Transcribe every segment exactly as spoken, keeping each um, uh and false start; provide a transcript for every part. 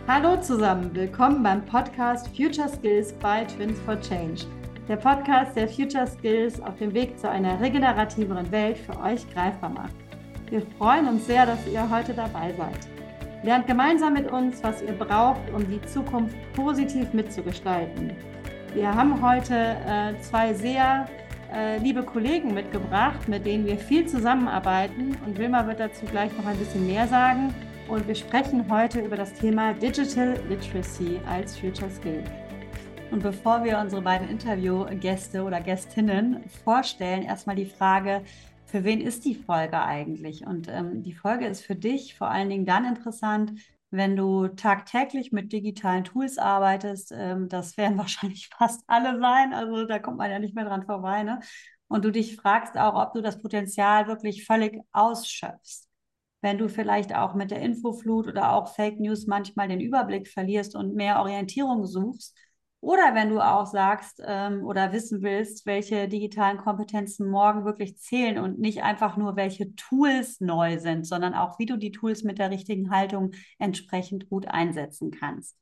Hallo zusammen, willkommen beim Podcast Future Skills by Twins for Change. Der Podcast, der Future Skills auf dem Weg zu einer regenerativeren Welt für euch greifbar macht. Wir freuen uns sehr, dass ihr heute dabei seid. Lernt gemeinsam mit uns, was ihr braucht, um die Zukunft positiv mitzugestalten. Wir haben heute äh, zwei sehr äh, liebe Kollegen mitgebracht, mit denen wir viel zusammenarbeiten, und Wilma wird dazu gleich noch ein bisschen mehr sagen. Und wir sprechen heute über das Thema Digital Literacy als Future Skill. Und bevor wir unsere beiden Interviewgäste oder Gästinnen vorstellen, erstmal die Frage, für wen ist die Folge eigentlich? Und ähm, die Folge ist für dich vor allen Dingen dann interessant, wenn du tagtäglich mit digitalen Tools arbeitest. Ähm, das werden wahrscheinlich fast alle sein, also da kommt man ja nicht mehr dran vorbei, ne? Und du dich fragst auch, ob du das Potenzial wirklich völlig ausschöpfst. Wenn du vielleicht auch mit der Infoflut oder auch Fake News manchmal den Überblick verlierst und mehr Orientierung suchst, oder wenn du auch sagst ähm, oder wissen willst, welche digitalen Kompetenzen morgen wirklich zählen und nicht einfach nur, welche Tools neu sind, sondern auch, wie du die Tools mit der richtigen Haltung entsprechend gut einsetzen kannst.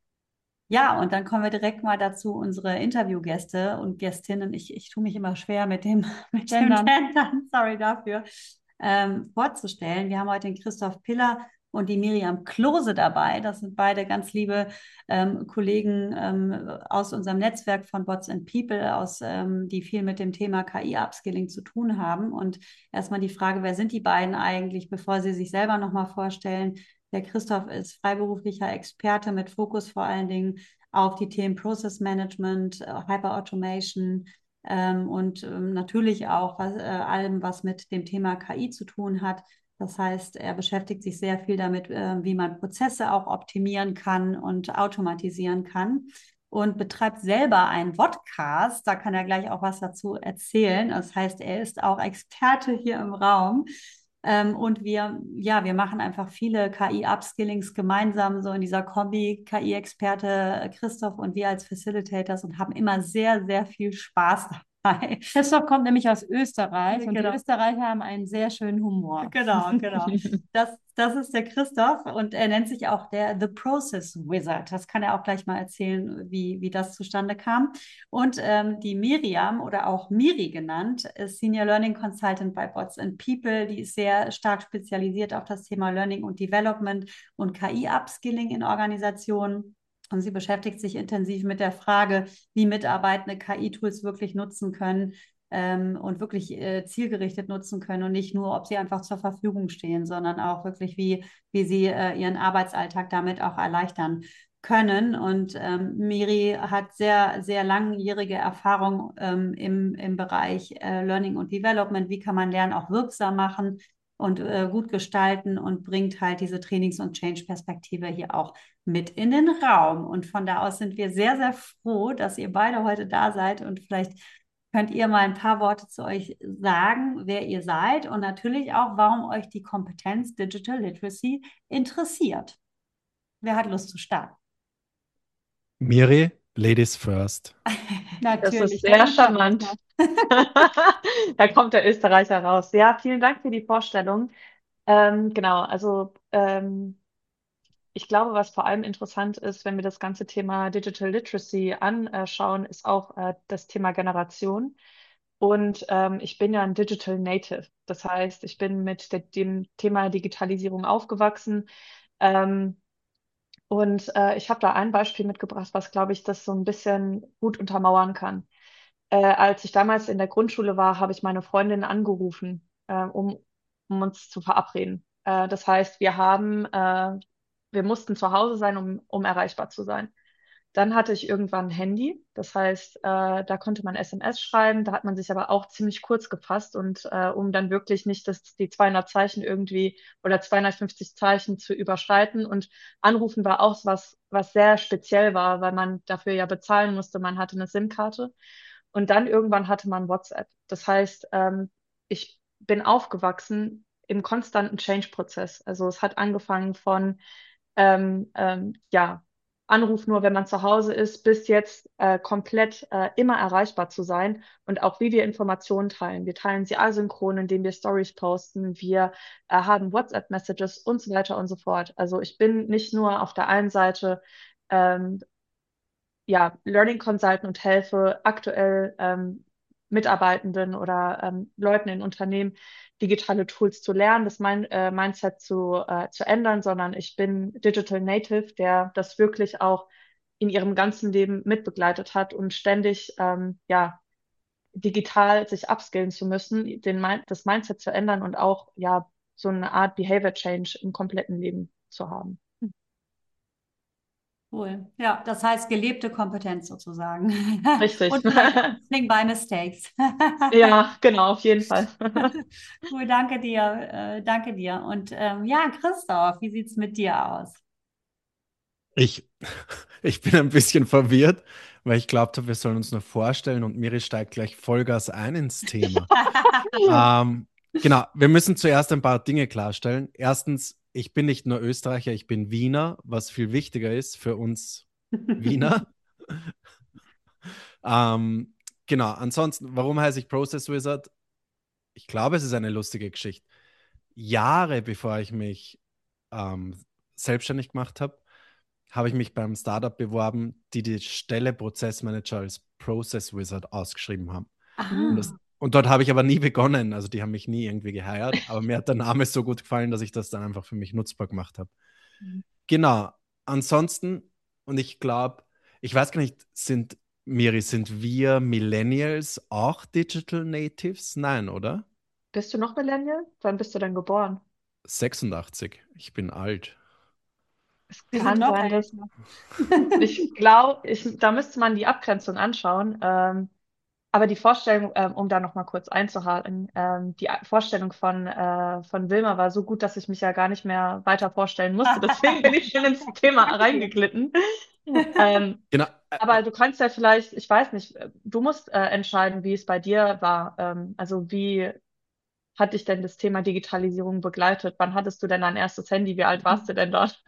Ja, und dann kommen wir direkt mal dazu, unsere Interviewgäste und Gästinnen. Ich, ich tue mich immer schwer mit dem, mit dem Gendern. Gendern, sorry dafür, ähm, vorzustellen. Wir haben heute den Christoph Piller und die Miriam Klose dabei. Das sind beide ganz liebe ähm, Kollegen ähm, aus unserem Netzwerk von Bots and People, aus, ähm, die viel mit dem Thema K I-Upskilling zu tun haben. Und erstmal die Frage, wer sind die beiden eigentlich, bevor sie sich selber nochmal vorstellen? Der Christoph ist freiberuflicher Experte mit Fokus vor allen Dingen auf die Themen Process Management, äh, Hyper Automation ähm, und ähm, natürlich auch was, äh, allem, was mit dem Thema K I zu tun hat. Das heißt, er beschäftigt sich sehr viel damit, äh, wie man Prozesse auch optimieren kann und automatisieren kann und betreibt selber einen Podcast. Da kann er gleich auch was dazu erzählen. Das heißt, er ist auch Experte hier im Raum. Ähm, und wir, ja, wir machen einfach viele K I-Upskillings gemeinsam, so in dieser Kombi, K I-Experte Christoph und wir als Facilitators, und haben immer sehr, sehr viel Spaß dabei. Christoph kommt nämlich aus Österreich und die Genau. Österreicher haben einen sehr schönen Humor. Genau, genau. Das, das ist der Christoph, und er nennt sich auch der The Process Wizard. Das kann er auch gleich mal erzählen, wie, wie das zustande kam. Und ähm, die Miriam, oder auch Miri genannt, ist Senior Learning Consultant bei Bots and People. Die ist sehr stark spezialisiert auf das Thema Learning und Development und K I-Upskilling in Organisationen. Und sie beschäftigt sich intensiv mit der Frage, wie Mitarbeitende K I-Tools wirklich nutzen können, ähm, und wirklich äh, zielgerichtet nutzen können, und nicht nur, ob sie einfach zur Verfügung stehen, sondern auch wirklich, wie, wie sie äh, ihren Arbeitsalltag damit auch erleichtern können. Und ähm, Miri hat sehr, sehr langjährige Erfahrung ähm, im, im Bereich äh, Learning und Development. Wie kann man Lernen auch wirksam machen und äh, gut gestalten, und bringt halt diese Trainings- und Change-Perspektive hier auch mit in den Raum. Und von da aus sind wir sehr, sehr froh, dass ihr beide heute da seid, und vielleicht könnt ihr mal ein paar Worte zu euch sagen, wer ihr seid, und natürlich auch, warum euch die Kompetenz Digital Literacy interessiert. Wer hat Lust zu starten? Miri, Ladies first. Das ist Natürlich, sehr dann starten wir charmant. mal. Da kommt der Österreicher raus. Ja, vielen Dank für die Vorstellung. Ähm, genau, also ähm, ich glaube, was vor allem interessant ist, wenn wir das ganze Thema Digital Literacy anschauen, ist auch äh, das Thema Generation. Und ähm, ich bin ja ein Digital Native. Das heißt, ich bin mit der, dem Thema Digitalisierung aufgewachsen. Ähm, und äh, ich habe da ein Beispiel mitgebracht, was, glaube ich, das so ein bisschen gut untermauern kann. Äh, als ich damals in der Grundschule war, habe ich meine Freundin angerufen, äh, um, um uns zu verabreden. Äh, das heißt, wir haben, äh, wir mussten zu Hause sein, um, um erreichbar zu sein. Dann hatte ich irgendwann ein Handy. Das heißt, äh, da konnte man S M S schreiben. Da hat man sich aber auch ziemlich kurz gefasst, und äh, um dann wirklich nicht das, die zweihundert Zeichen irgendwie oder zweihundertfünfzig Zeichen zu überschreiten. Und Anrufen war auch was, was sehr speziell war, weil man dafür ja bezahlen musste. Man hatte eine SIM-Karte. Und dann irgendwann hatte man WhatsApp. Das heißt, ähm, ich bin aufgewachsen im konstanten Change-Prozess. Also es hat angefangen von, ähm, ähm, ja, Anruf nur, wenn man zu Hause ist, bis jetzt äh, komplett äh, immer erreichbar zu sein und auch wie wir Informationen teilen. Wir teilen sie asynchron, indem wir Stories posten, wir äh, haben WhatsApp-Messages und so weiter und so fort. Also ich bin nicht nur auf der einen Seite ähm, ja, Learning Consultant und helfe aktuell ähm, Mitarbeitenden oder ähm, Leuten in Unternehmen digitale Tools zu lernen, das mein, äh, Mindset zu, äh, zu ändern, sondern ich bin Digital Native, der das wirklich auch in ihrem ganzen Leben mitbegleitet hat und ständig ähm, ja, digital sich upskillen zu müssen, den, Min- das Mindset zu ändern und auch ja, so eine Art Behavior Change im kompletten Leben zu haben. Cool. Ja, das heißt gelebte Kompetenz sozusagen. Richtig. Und vielleicht Learning by Mistakes. Ja, genau, auf jeden Fall. Cool, danke dir. Äh, danke dir. Und ähm, ja, Christoph, wie sieht es mit dir aus? Ich, ich bin ein bisschen verwirrt, weil ich glaubte, wir sollen uns nur vorstellen und Miri steigt gleich Vollgas ein ins Thema. Ähm, genau, wir müssen zuerst ein paar Dinge klarstellen. Erstens, ich bin nicht nur Österreicher, ich bin Wiener, was viel wichtiger ist für uns Wiener. Ähm, genau, ansonsten, warum heiße ich Process Wizard? Ich glaube, es ist eine lustige Geschichte. Jahre bevor ich mich ähm, selbstständig gemacht habe, habe ich mich beim Startup beworben, die die Stelle Prozessmanager als Process Wizard ausgeschrieben haben. Und, das, Ah. und dort habe ich aber nie begonnen. Also die haben mich nie irgendwie geheiert, aber mir hat der Name so gut gefallen, dass ich das dann einfach für mich nutzbar gemacht habe. Genau. Ansonsten, und ich glaube, ich weiß gar nicht, sind, Miri, sind wir Millennials auch Digital Natives? Nein, oder? Bist du noch Millennial? Wann bist du denn geboren? sechsundachtzig. Ich bin alt. Es Wir sind kann noch sein, dass älter. ich glaube, ich, da müsste man die Abgrenzung anschauen. Ähm, aber die Vorstellung, ähm, um da noch mal kurz einzuhaken, ähm, die A- Vorstellung von, äh, von Wilma war so gut, dass ich mich ja gar nicht mehr weiter vorstellen musste. Deswegen bin ich schon ins Thema reingeglitten. Ähm, Genau. Äh, aber du kannst ja vielleicht, ich weiß nicht, äh, du musst äh, entscheiden, wie es bei dir war. Ähm, also wie hat dich denn das Thema Digitalisierung begleitet? Wann hattest du denn dein erstes Handy? Wie alt warst du denn dort?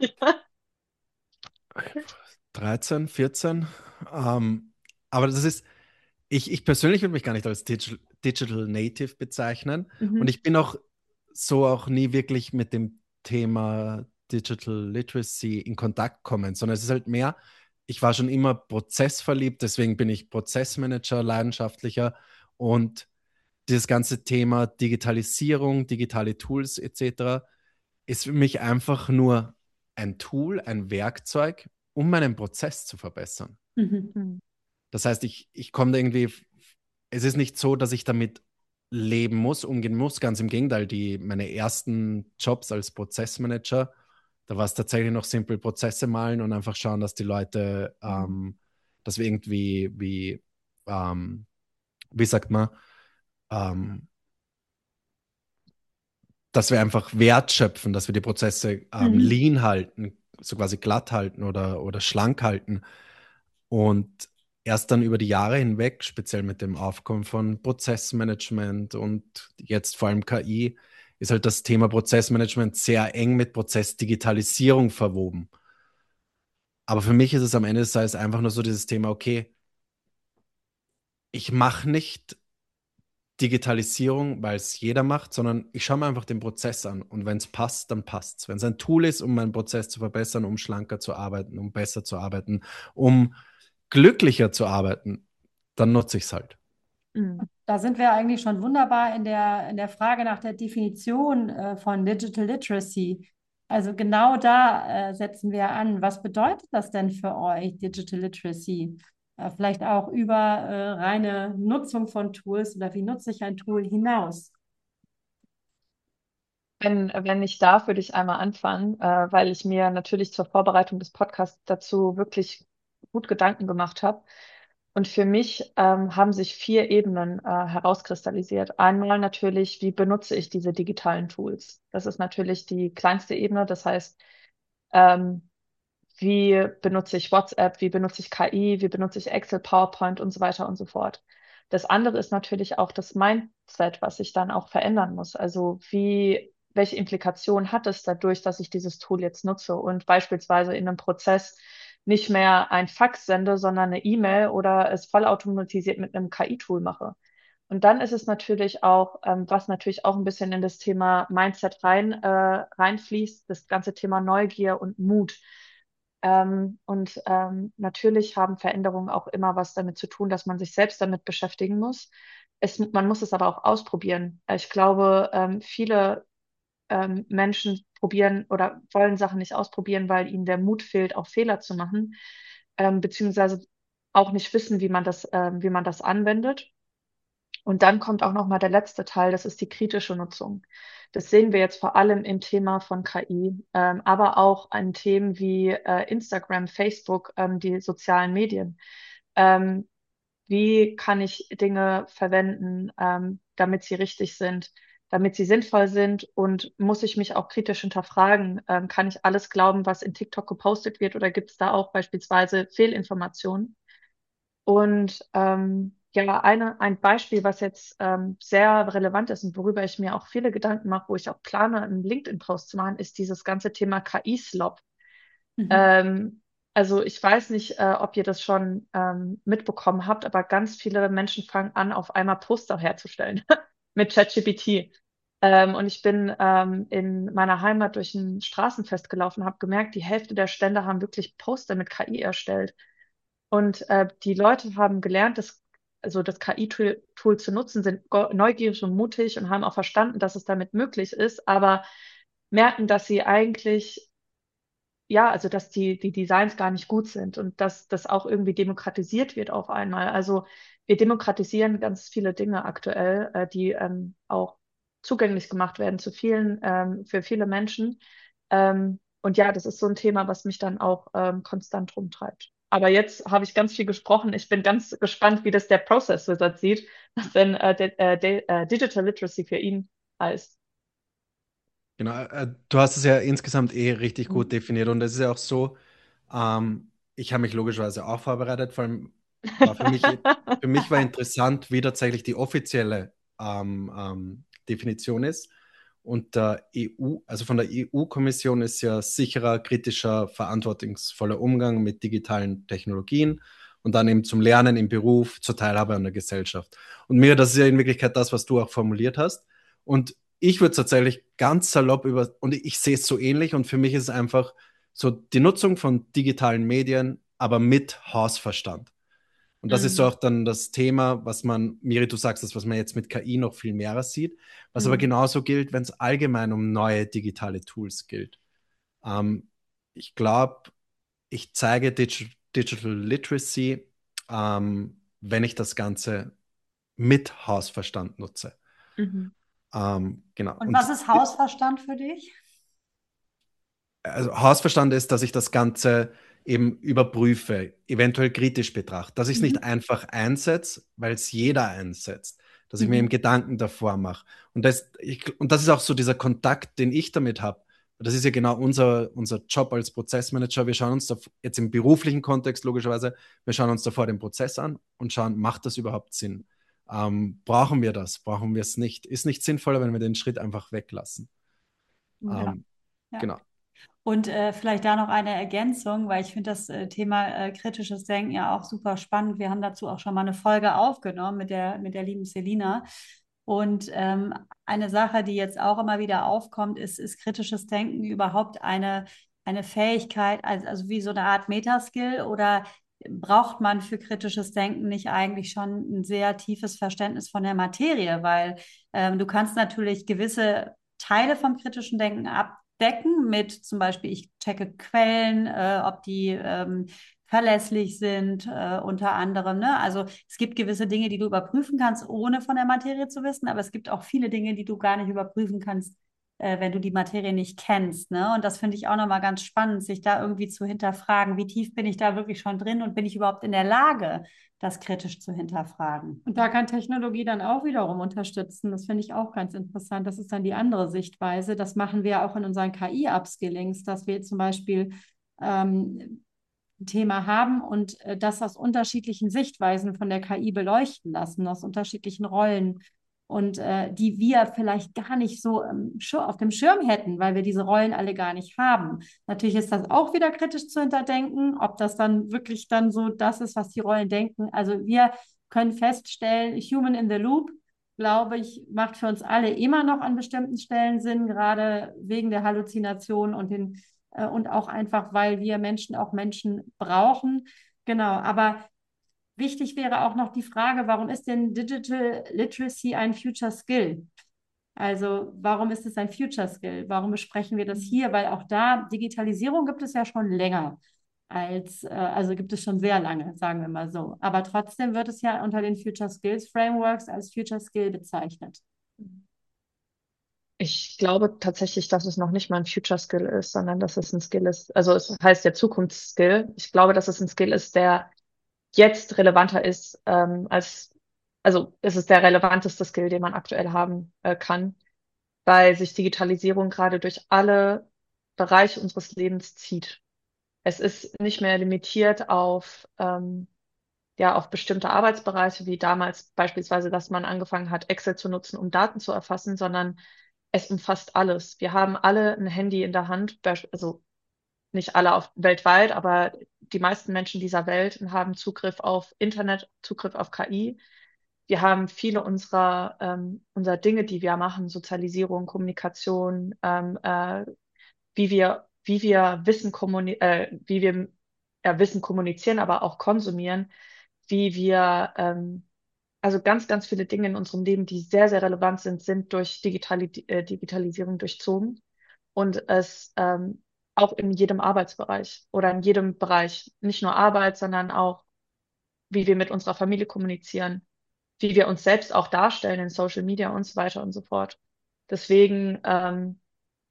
dreizehn, vierzehn. Ähm, aber das ist, ich, ich persönlich würde mich gar nicht als Digital, Digital Native bezeichnen. Und Mhm. ich bin auch so auch nie wirklich mit dem Thema Digital Literacy in Kontakt gekommen, sondern es ist halt mehr, ich war schon immer prozessverliebt, deswegen bin ich Prozessmanager, leidenschaftlicher und dieses ganze Thema Digitalisierung, digitale Tools et cetera ist für mich einfach nur ein Tool, ein Werkzeug, um meinen Prozess zu verbessern. Mhm. Mhm. Das heißt, ich, ich komme da irgendwie, es ist nicht so, dass ich damit leben muss, umgehen muss. Ganz im Gegenteil, die, meine ersten Jobs als Prozessmanager, da war es tatsächlich noch simpel Prozesse malen und einfach schauen, dass die Leute, ähm, dass wir irgendwie, wie, ähm, wie sagt man, ähm, dass wir einfach Wert schöpfen, dass wir die Prozesse ähm, Mhm. lean halten, so quasi glatt halten oder, oder schlank halten. Und erst dann über die Jahre hinweg, speziell mit dem Aufkommen von Prozessmanagement und jetzt vor allem K I, ist halt das Thema Prozessmanagement sehr eng mit Prozessdigitalisierung verwoben. Aber für mich ist es am Ende des Tages einfach nur so dieses Thema, okay, ich mache nicht Digitalisierung, weil es jeder macht, sondern ich schaue mir einfach den Prozess an und wenn es passt, dann passt es. Wenn es ein Tool ist, um meinen Prozess zu verbessern, um schlanker zu arbeiten, um besser zu arbeiten, um glücklicher zu arbeiten, dann nutze ich es halt. Mhm. Da sind wir eigentlich schon wunderbar in der, in der Frage nach der Definition äh, von Digital Literacy. Also genau da äh, setzen wir an. Was bedeutet das denn für euch, Digital Literacy? Äh, vielleicht auch über äh, reine Nutzung von Tools oder wie nutze ich ein Tool hinaus? Wenn, wenn ich darf, würde ich einmal anfangen, äh, weil ich mir natürlich zur Vorbereitung des Podcasts dazu wirklich gut Gedanken gemacht habe. Und für mich ähm, haben sich vier Ebenen äh, herauskristallisiert. Einmal natürlich, wie benutze ich diese digitalen Tools? Das ist natürlich die kleinste Ebene. Das heißt, ähm, wie benutze ich WhatsApp, wie benutze ich K I, wie benutze ich Excel, PowerPoint und so weiter und so fort. Das andere ist natürlich auch das Mindset, was ich dann auch verändern muss. Also wie, welche Implikationen hat es dadurch, dass ich dieses Tool jetzt nutze und beispielsweise in einem Prozess nicht mehr ein Fax sende, sondern eine E-Mail oder es vollautomatisiert mit einem K I-Tool mache. Und dann ist es natürlich auch, ähm, was natürlich auch ein bisschen in das Thema Mindset rein, äh, reinfließt, das ganze Thema Neugier und Mut. Ähm, und ähm, natürlich haben Veränderungen auch immer was damit zu tun, dass man sich selbst damit beschäftigen muss. Es, man muss es aber auch ausprobieren. Ich glaube, ähm, viele ähm, Menschen probieren oder wollen Sachen nicht ausprobieren, weil ihnen der Mut fehlt, auch Fehler zu machen, ähm, beziehungsweise auch nicht wissen, wie man das, ähm, wie man das anwendet. Und dann kommt auch noch mal der letzte Teil, das ist die kritische Nutzung. Das sehen wir jetzt vor allem im Thema von K I, ähm, aber auch an Themen wie äh, Instagram, Facebook, ähm, die sozialen Medien. Ähm, Wie kann ich Dinge verwenden, ähm, damit sie richtig sind, damit sie sinnvoll sind und muss ich mich auch kritisch hinterfragen? Ähm, kann ich alles glauben, was in TikTok gepostet wird oder gibt es da auch beispielsweise Fehlinformationen? Und ähm, ja, eine, ein Beispiel, was jetzt ähm, sehr relevant ist und worüber ich mir auch viele Gedanken mache, wo ich auch plane, einen LinkedIn-Post zu machen, ist dieses ganze Thema K I-Slop. Mhm. Ähm, also ich weiß nicht, äh, ob ihr das schon ähm, mitbekommen habt, aber ganz viele Menschen fangen an, auf einmal Poster herzustellen mit ChatGPT. Ähm, und ich bin ähm, in meiner Heimat durch ein Straßenfest gelaufen, habe gemerkt, die Hälfte der Stände haben wirklich Poster mit K I erstellt. Und äh, die Leute haben gelernt, das, also das K I-Tool Tool zu nutzen, sind go- neugierig und mutig und haben auch verstanden, dass es damit möglich ist, aber merken, dass sie eigentlich, ja, also dass die, die Designs gar nicht gut sind und dass das auch irgendwie demokratisiert wird auf einmal. Also wir demokratisieren ganz viele Dinge aktuell, äh, die ähm, auch zugänglich gemacht werden zu vielen, ähm, für viele Menschen. Ähm, und ja, das ist so ein Thema, was mich dann auch ähm, konstant rumtreibt. Aber jetzt habe ich ganz viel gesprochen. Ich bin ganz gespannt, wie das der Process Wizard sieht, was denn äh, de, äh, de, äh, Digital Literacy für ihn heißt. Genau, äh, du hast es ja insgesamt eh richtig gut Mhm. definiert und es ist ja auch so, ähm, ich habe mich logischerweise auch vorbereitet, vor allem war für mich, für mich war interessant, wie tatsächlich die offizielle ähm, ähm, Definition ist. Und der E U, also von der E U-Kommission ist ja sicherer, kritischer, verantwortungsvoller Umgang mit digitalen Technologien und dann eben zum Lernen im Beruf, zur Teilhabe an der Gesellschaft. Und mir, das ist ja in Wirklichkeit das, was du auch formuliert hast. Und ich würde tatsächlich ganz salopp über, und ich sehe es so ähnlich, und für mich ist es einfach so die Nutzung von digitalen Medien, aber mit Hausverstand. Und das ist so Mhm. auch dann das Thema, was man, Miri, du sagst das, was man jetzt mit K I noch viel mehr sieht, was aber Mhm. genauso gilt, wenn es allgemein um neue digitale Tools gilt. Ähm, Ich glaube, ich zeige Digi Digital Literacy, ähm, wenn ich das Ganze mit Hausverstand nutze. Mhm. Ähm, genau. Und was Und ist Hausverstand für dich? also Hausverstand ist, dass ich das Ganze eben überprüfe, eventuell kritisch betrachte, dass ich es Mhm. nicht einfach einsetze, weil es jeder einsetzt, dass ich mir eben Mhm. Gedanken davor mache. Und das, ich, und das ist auch so dieser Kontakt, den ich damit habe. Das ist ja genau unser, unser Job als Prozessmanager. Wir schauen uns da jetzt im beruflichen Kontext logischerweise, wir schauen uns davor den Prozess an und schauen, macht das überhaupt Sinn? Ähm, brauchen wir das? Brauchen wir es nicht? Ist nicht sinnvoller, wenn wir den Schritt einfach weglassen? Ja. Ähm, Ja. genau. Und äh, vielleicht da noch eine Ergänzung, weil ich finde das äh, Thema äh, kritisches Denken ja auch super spannend. Wir haben dazu auch schon mal eine Folge aufgenommen mit der, mit der lieben Selina. Und ähm, eine Sache, die jetzt auch immer wieder aufkommt, ist, ist kritisches Denken überhaupt eine, eine Fähigkeit, also, also wie so eine Art Metaskill oder braucht man für kritisches Denken nicht eigentlich schon ein sehr tiefes Verständnis von der Materie? Weil ähm, du kannst natürlich gewisse Teile vom kritischen Denken abdecken mit zum Beispiel, ich checke Quellen, äh, ob die ähm, verlässlich sind, äh, unter anderem. Ne? Also es gibt gewisse Dinge, die du überprüfen kannst, ohne von der Materie zu wissen, aber es gibt auch viele Dinge, die du gar nicht überprüfen kannst, äh, wenn du die Materie nicht kennst. Ne? Und das finde ich auch nochmal ganz spannend, sich da irgendwie zu hinterfragen, wie tief bin ich da wirklich schon drin und bin ich überhaupt in der Lage, das kritisch zu hinterfragen. Und da kann Technologie dann auch wiederum unterstützen. Das finde ich auch ganz interessant. Das ist dann die andere Sichtweise. Das machen wir auch in unseren K I-Upskillings, dass wir zum Beispiel ähm, ein Thema haben und äh, das aus unterschiedlichen Sichtweisen von der K I beleuchten lassen, aus unterschiedlichen Rollen. und äh, die wir vielleicht gar nicht so ähm, Schir- auf dem Schirm hätten, weil wir diese Rollen alle gar nicht haben. Natürlich ist das auch wieder kritisch zu hinterdenken, ob das dann wirklich dann so das ist, was die Rollen denken. Also wir können feststellen, Human in the Loop, glaube ich, macht für uns alle immer noch an bestimmten Stellen Sinn, gerade wegen der Halluzinationen und den äh, und auch einfach, weil wir Menschen auch Menschen brauchen. Genau, aber wichtig wäre auch noch die Frage, warum ist denn Digital Literacy ein Future Skill? Also warum ist es ein Future Skill? Warum besprechen wir das hier? Weil auch da, Digitalisierung gibt es ja schon länger als, äh, also gibt es schon sehr lange, sagen wir mal so. Aber trotzdem wird es ja unter den Future Skills Frameworks als Future Skill bezeichnet. Ich glaube tatsächlich, dass es noch nicht mal ein Future Skill ist, sondern dass es ein Skill ist. Also es heißt der Zukunftsskill. Ich glaube, dass es ein Skill ist, der jetzt relevanter ist, ähm, als, also es ist der relevanteste Skill, den man aktuell haben äh, kann, weil sich Digitalisierung gerade durch alle Bereiche unseres Lebens zieht. Es ist nicht mehr limitiert auf, ähm, ja, auf bestimmte Arbeitsbereiche, wie damals beispielsweise, dass man angefangen hat, Excel zu nutzen, um Daten zu erfassen, sondern es umfasst alles. Wir haben alle ein Handy in der Hand, beisp- also nicht alle auf, weltweit, aber die meisten Menschen dieser Welt haben Zugriff auf Internet, Zugriff auf K I. Wir haben viele unserer, ähm, unserer Dinge, die wir machen, Sozialisierung, Kommunikation, ähm, äh, wie wir, wie wir Wissen kommuni äh, wie wir ja, Wissen kommunizieren, aber auch konsumieren, wie wir, ähm, also ganz, ganz viele Dinge in unserem Leben, die sehr, sehr relevant sind, sind durch Digitali äh, Digitalisierung durchzogen und es ähm, auch in jedem Arbeitsbereich oder in jedem Bereich, nicht nur Arbeit, sondern auch, wie wir mit unserer Familie kommunizieren, wie wir uns selbst auch darstellen in Social Media und so weiter und so fort. Deswegen ähm,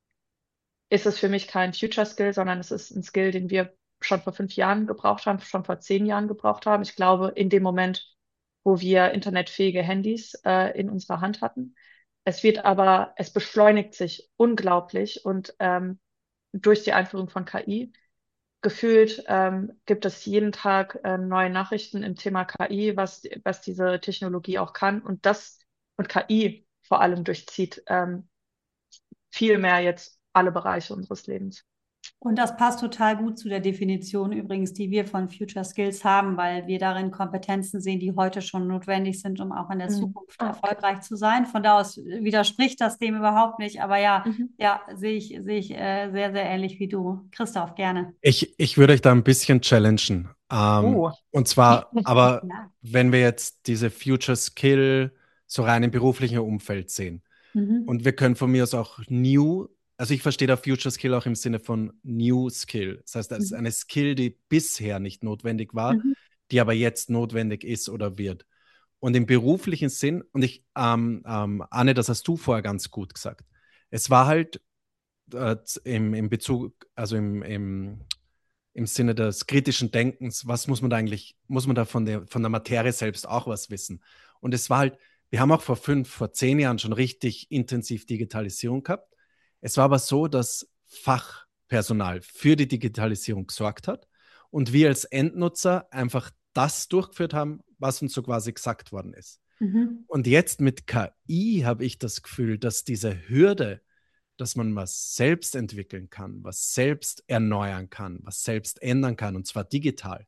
ist es für mich kein Future Skill, sondern es ist ein Skill, den wir schon vor fünf Jahren gebraucht haben, schon vor zehn Jahren gebraucht haben. Ich glaube, in dem Moment, wo wir internetfähige Handys äh, in unserer Hand hatten. Es wird aber, es beschleunigt sich unglaublich und ähm, durch die Einführung von K I gefühlt ähm, gibt es jeden Tag ähm, neue Nachrichten im Thema K I, was, was diese Technologie auch kann. Und das und K I vor allem durchzieht ähm, viel mehr jetzt alle Bereiche unseres Lebens. Und das passt total gut zu der Definition übrigens, die wir von Future Skills haben, weil wir darin Kompetenzen sehen, die heute schon notwendig sind, um auch in der Mhm. Zukunft Ah, okay. erfolgreich zu sein. Von da aus widerspricht das dem überhaupt nicht. Aber ja, Mhm. ja, sehe ich, sehe ich äh, sehr, sehr ähnlich wie du. Christoph, gerne. Ich, ich würde euch da ein bisschen challengen. Ähm, Oh. und zwar, aber Ja. wenn wir jetzt diese Future Skill so rein im beruflichen Umfeld sehen, Mhm. und wir können von mir aus auch New, also ich verstehe da Future Skill auch im Sinne von New Skill. Das heißt, das ist Mhm. eine Skill, die bisher nicht notwendig war, Mhm. die aber jetzt notwendig ist oder wird. Und im beruflichen Sinn, und ich, ähm, ähm, Anne, das hast du vorher ganz gut gesagt. Es war halt äh, im, im Bezug, also im, im, im Sinne des kritischen Denkens, was muss man da eigentlich, muss man da von der, von der Materie selbst auch was wissen? Und es war halt, wir haben auch vor fünf, vor zehn Jahren schon richtig intensiv Digitalisierung gehabt. Es war aber so, dass Fachpersonal für die Digitalisierung gesorgt hat und wir als Endnutzer einfach das durchgeführt haben, was uns so quasi gesagt worden ist. Mhm. Und jetzt mit K I habe ich das Gefühl, dass diese Hürde, dass man was selbst entwickeln kann, was selbst erneuern kann, was selbst ändern kann, und zwar digital,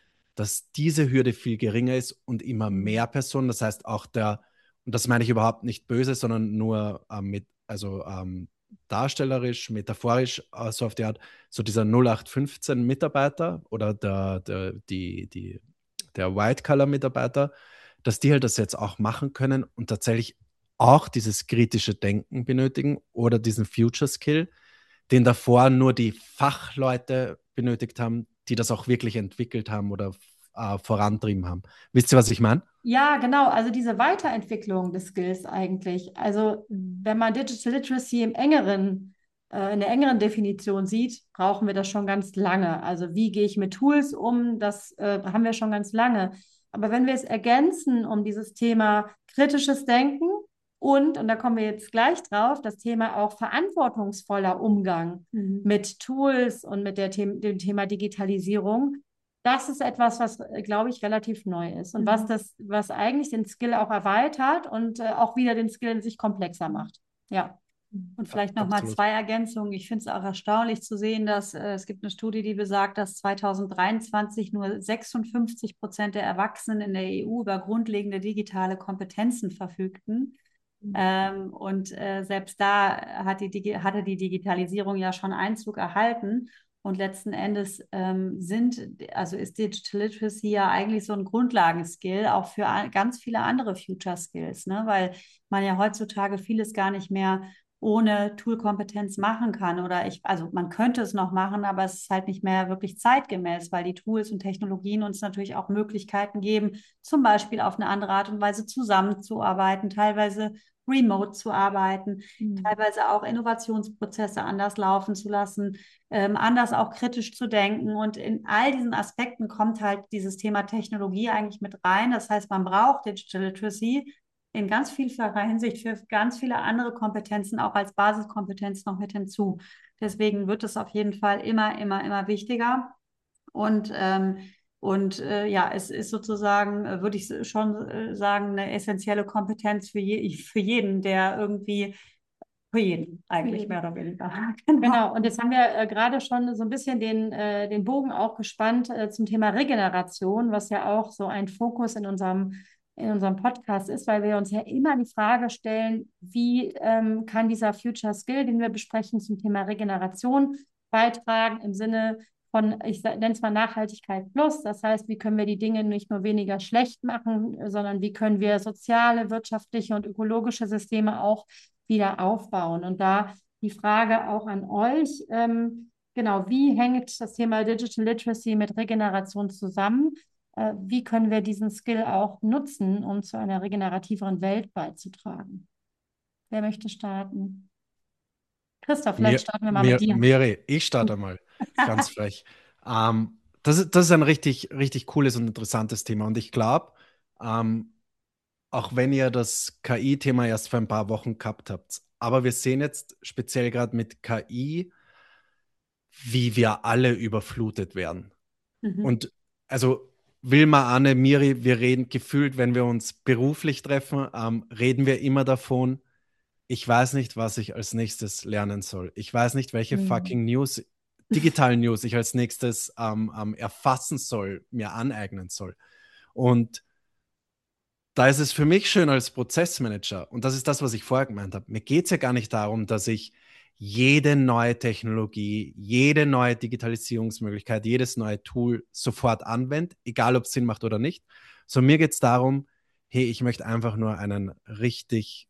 dass diese Hürde viel geringer ist und immer mehr Personen, das heißt auch der, und das meine ich überhaupt nicht böse, sondern nur ähm, mit, also ähm, darstellerisch, metaphorisch, äh, so auf die Art, so dieser null acht fünfzehn Mitarbeiter oder der, der, die, die, der White-Color-Mitarbeiter, dass die halt das jetzt auch machen können und tatsächlich auch dieses kritische Denken benötigen oder diesen Future Skill, den davor nur die Fachleute benötigt haben, die das auch wirklich entwickelt haben oder äh, vorantrieben haben. Wisst ihr, was ich meine? Ja, genau. Also diese Weiterentwicklung des Skills eigentlich. Also wenn man Digital Literacy im engeren, äh, in der engeren Definition sieht, brauchen wir das schon ganz lange. Also wie gehe ich mit Tools um? Das äh, haben wir schon ganz lange. Aber wenn wir es ergänzen um dieses Thema kritisches Denken und, und da kommen wir jetzt gleich drauf, das Thema auch verantwortungsvoller Umgang Mhm. mit Tools und mit der The dem Thema Digitalisierung, das ist etwas, was, äh, glaube ich, relativ neu ist und was Mhm. das, was eigentlich den Skill auch erweitert und äh, auch wieder den Skill in sich komplexer macht. Ja. Und A- vielleicht nochmal Absolut. zwei Ergänzungen. Ich finde es auch erstaunlich zu sehen, dass äh, es gibt eine Studie, die besagt, dass zwanzig dreiundzwanzig nur sechsundfünfzig Prozent der Erwachsenen in der E U über grundlegende digitale Kompetenzen verfügten. Mhm. Ähm, und äh, selbst da hat die, Digi hatte die Digitalisierung ja schon Einzug erhalten. Und letzten Endes ähm, sind, also ist Digital Literacy ja eigentlich so ein Grundlagenskill, auch für a- ganz viele andere Future Skills, ne? Weil man ja heutzutage vieles gar nicht mehr ohne Toolkompetenz machen kann. Oder ich, also man könnte es noch machen, aber es ist halt nicht mehr wirklich zeitgemäß, weil die Tools und Technologien uns natürlich auch Möglichkeiten geben, zum Beispiel auf eine andere Art und Weise zusammenzuarbeiten, teilweise remote zu arbeiten, Mhm. teilweise auch Innovationsprozesse anders laufen zu lassen, ähm, anders auch kritisch zu denken. Und in all diesen Aspekten kommt halt dieses Thema Technologie eigentlich mit rein. Das heißt, man braucht Digital Literacy in ganz vielfacher Hinsicht für ganz viele andere Kompetenzen auch als Basiskompetenz noch mit hinzu. Deswegen wird es auf jeden Fall immer, immer, immer wichtiger. Und, ähm, und äh, ja, es ist sozusagen, äh, würde ich schon äh, sagen, eine essentielle Kompetenz für, je, für jeden, der irgendwie, für jeden eigentlich jeden. mehr oder weniger. Genau. Genau, und jetzt haben wir äh, gerade schon so ein bisschen den, äh, den Bogen auch gespannt äh, zum Thema Regeneration, was ja auch so ein Fokus in unserem, in unserem Podcast ist, weil wir uns ja immer die Frage stellen, wie ähm, kann dieser Future Skill, den wir besprechen, zum Thema Regeneration beitragen im Sinne von, ich nenne es mal Nachhaltigkeit plus. Das heißt, wie können wir die Dinge nicht nur weniger schlecht machen, sondern wie können wir soziale, wirtschaftliche und ökologische Systeme auch wieder aufbauen. Und da die Frage auch an euch, ähm, genau, wie hängt das Thema Digital Literacy mit Regeneration zusammen? Äh, wie können wir diesen Skill auch nutzen, um zu einer regenerativeren Welt beizutragen? Wer möchte starten? Christoph, vielleicht Mir, starten wir mal mit mir, dir. Miri, ich starte mal. Ganz frech. Ähm, das ist, das ist ein richtig, richtig cooles und interessantes Thema. Und ich glaube, ähm, auch wenn ihr das K I-Thema erst vor ein paar Wochen gehabt habt, aber wir sehen jetzt speziell gerade mit K I, wie wir alle überflutet werden. Mhm. Und also Wilma, Anne, Miri, wir reden gefühlt, wenn wir uns beruflich treffen, ähm, reden wir immer davon, ich weiß nicht, was ich als nächstes lernen soll. Ich weiß nicht, welche Mhm. fucking News, digitalen News ich als nächstes ähm, ähm, erfassen soll, mir aneignen soll. Und da ist es für mich schön als Prozessmanager, und das ist das, was ich vorher gemeint habe. Mir geht es ja gar nicht darum, dass ich jede neue Technologie, jede neue Digitalisierungsmöglichkeit, jedes neue Tool sofort anwende, egal ob es Sinn macht oder nicht. Sondern mir geht es darum, hey, ich möchte einfach nur einen richtig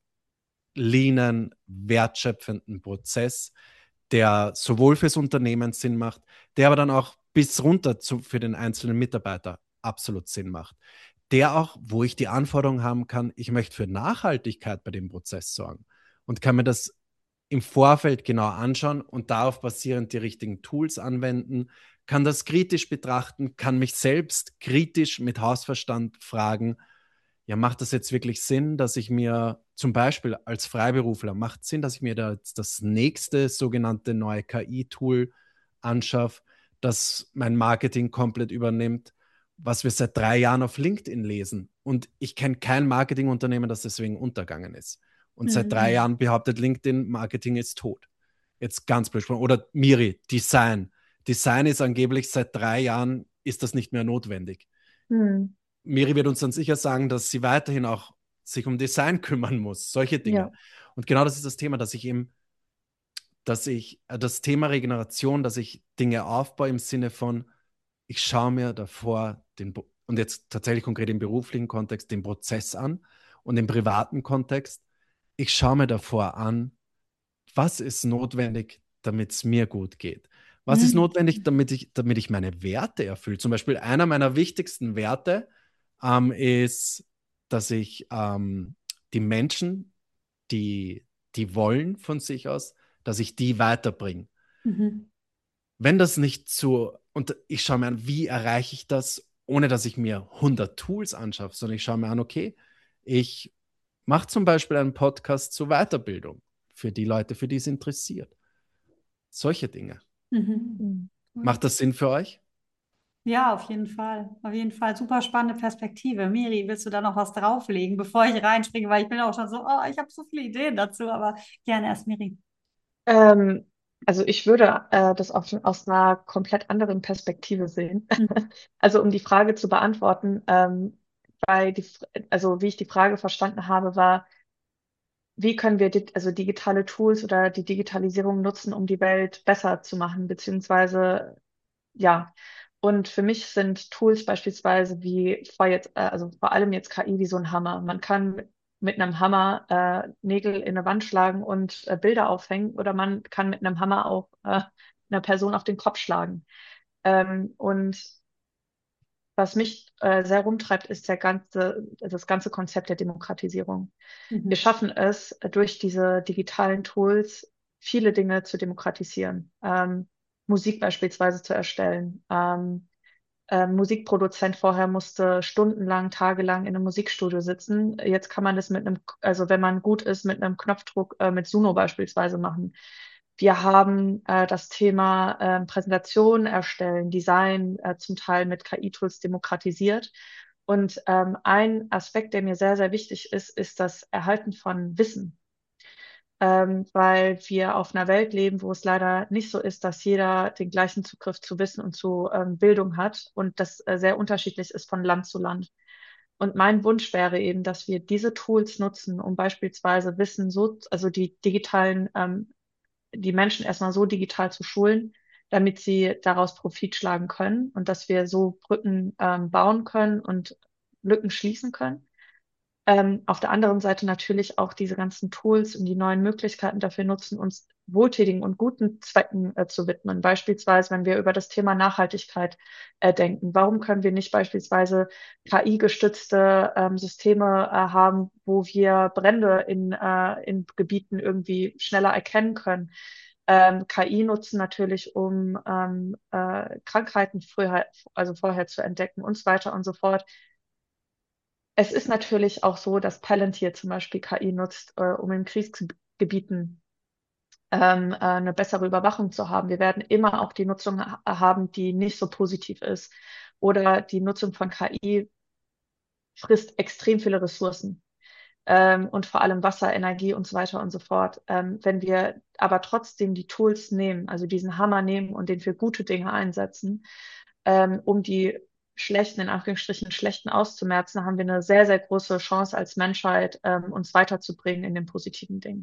leanen, wertschöpfenden Prozess, der sowohl fürs Unternehmen Sinn macht, der aber dann auch bis runter zu, für den einzelnen Mitarbeiter absolut Sinn macht. Der auch, wo ich die Anforderung haben kann, ich möchte für Nachhaltigkeit bei dem Prozess sorgen und kann mir das im Vorfeld genau anschauen und darauf basierend die richtigen Tools anwenden, kann das kritisch betrachten, kann mich selbst kritisch mit Hausverstand fragen, ja, macht das jetzt wirklich Sinn, dass ich mir zum Beispiel als Freiberufler, macht Sinn, dass ich mir da jetzt das nächste sogenannte neue K I-Tool anschaffe, das mein Marketing komplett übernimmt, was wir seit drei Jahren auf LinkedIn lesen. Und ich kenne kein Marketingunternehmen, das deswegen untergegangen ist. Und seit drei Mhm. Jahren behauptet LinkedIn, Marketing ist tot. Jetzt ganz besprochen. Oder Miri, Design. Design ist angeblich seit drei Jahren, ist das nicht mehr notwendig. Mhm. Miri wird uns dann sicher sagen, dass sie weiterhin auch sich um Design kümmern muss, solche Dinge. Ja. Und genau das ist das Thema, dass ich eben, dass ich, äh, das Thema Regeneration, dass ich Dinge aufbaue im Sinne von, ich schaue mir davor den, und jetzt tatsächlich konkret im beruflichen Kontext, den Prozess an und im privaten Kontext, ich schaue mir davor an, was ist notwendig, damit es mir gut geht? Was ist Mhm. notwendig, damit ich, damit ich meine Werte erfülle? Zum Beispiel einer meiner wichtigsten Werte ähm, ist, dass ich ähm, die Menschen, die, die wollen von sich aus, dass ich die weiterbringe. Mhm. Wenn das nicht so, und ich schaue mir an, wie erreiche ich das, ohne dass ich mir hundert Tools anschaffe, sondern ich schaue mir an, okay, ich mache zum Beispiel einen Podcast zur Weiterbildung für die Leute, für die es interessiert. Solche Dinge. Mhm. Mhm. Macht das Sinn für euch? Ja, auf jeden Fall. Auf jeden Fall. Super spannende Perspektive. Miri, willst du da noch was drauflegen, bevor ich reinspringe? Weil ich bin auch schon so, oh, ich habe so viele Ideen dazu, aber gerne erst Miri. Ähm, also ich würde äh, das auf, aus einer komplett anderen Perspektive sehen. Mhm. Also um die Frage zu beantworten, ähm, weil die, also wie ich die Frage verstanden habe, war, wie können wir di- also digitale Tools oder die Digitalisierung nutzen, um die Welt besser zu machen, beziehungsweise ja. Und für mich sind Tools beispielsweise wie vor jetzt, äh, also vor allem jetzt K I wie so ein Hammer. Man kann mit einem Hammer äh, Nägel in eine Wand schlagen und äh, Bilder aufhängen oder man kann mit einem Hammer auch äh, einer Person auf den Kopf schlagen. Ähm, und was mich äh, sehr rumtreibt, ist der ganze, das ganze Konzept der Demokratisierung. Wir Mhm. schaffen es, äh, durch diese digitalen Tools viele Dinge zu demokratisieren. Ähm, Musik beispielsweise zu erstellen. Ähm, ähm, Musikproduzent vorher musste stundenlang, tagelang in einem Musikstudio sitzen. Jetzt kann man das mit einem, also wenn man gut ist, mit einem Knopfdruck, äh, mit Suno beispielsweise machen. Wir haben äh, das Thema äh, Präsentation erstellen, Design äh, zum Teil mit K I-Tools demokratisiert. Und ähm, ein Aspekt, der mir sehr, sehr wichtig ist, ist das Erhalten von Wissen, ähm, weil wir auf einer Welt leben, wo es leider nicht so ist, dass jeder den gleichen Zugriff zu Wissen und zu ähm, Bildung hat und das äh, sehr unterschiedlich ist von Land zu Land. Und mein Wunsch wäre eben, dass wir diese Tools nutzen, um beispielsweise Wissen so, also die digitalen, ähm, die Menschen erstmal so digital zu schulen, damit sie daraus Profit schlagen können und dass wir so Brücken ähm, bauen können und Lücken schließen können. Ähm, auf der anderen Seite natürlich auch diese ganzen Tools und die neuen Möglichkeiten dafür nutzen, uns wohltätigen und guten Zwecken äh, zu widmen. Beispielsweise, wenn wir über das Thema Nachhaltigkeit äh, denken. Warum können wir nicht beispielsweise K I-gestützte ähm, Systeme äh, haben, wo wir Brände in, äh, in Gebieten irgendwie schneller erkennen können? Ähm, K I nutzen natürlich, um ähm, äh, Krankheiten früher, also vorher zu entdecken und so weiter und so fort. Es ist natürlich auch so, dass Palantir zum Beispiel K I nutzt, äh, um in Kriegsgebieten ähm, äh, eine bessere Überwachung zu haben. Wir werden immer auch die Nutzung ha haben, die nicht so positiv ist. Oder die Nutzung von K I frisst extrem viele Ressourcen, ähm, und vor allem Wasser, Energie und so weiter und so fort. Ähm, wenn wir aber trotzdem die Tools nehmen, also diesen Hammer nehmen und den für gute Dinge einsetzen, ähm, um die schlechten, in Anführungsstrichen schlechten auszumerzen, haben wir eine sehr, sehr große Chance als Menschheit, ähm, uns weiterzubringen in den positiven Dingen.